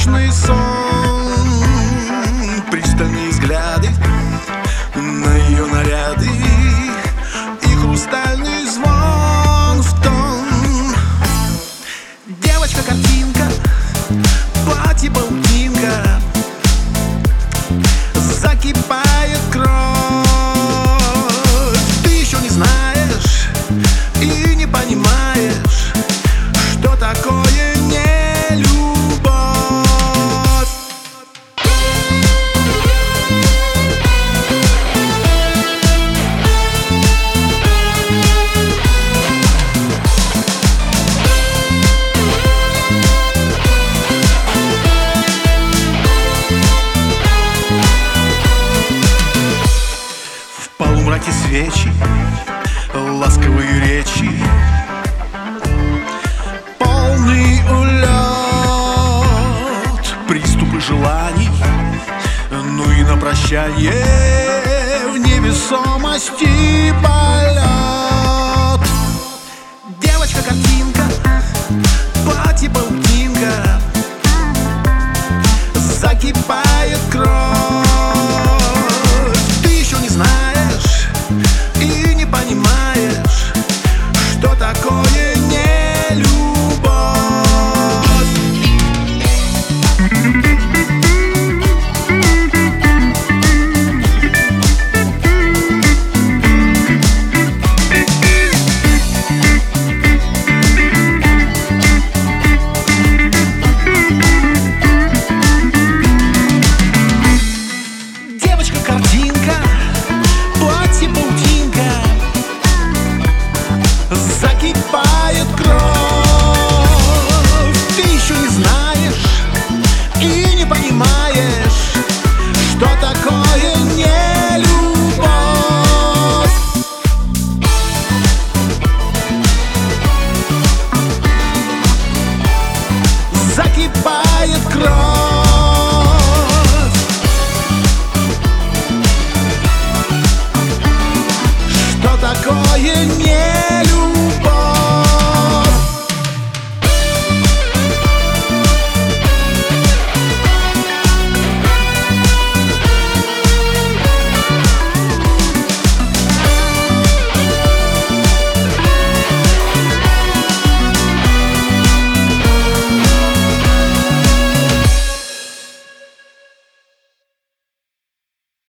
вечный сон, пристальные взгляды на ее наряды и хрустальный звон в тон. Девочка-картинка, платье-паутинка, закипает кровь. Ты еще не знаешь и не понимаешь, что такое не любовь. В полумраке свечи, ласковые речи, полный улет, приступы желаний, ну и на прощание в невесомости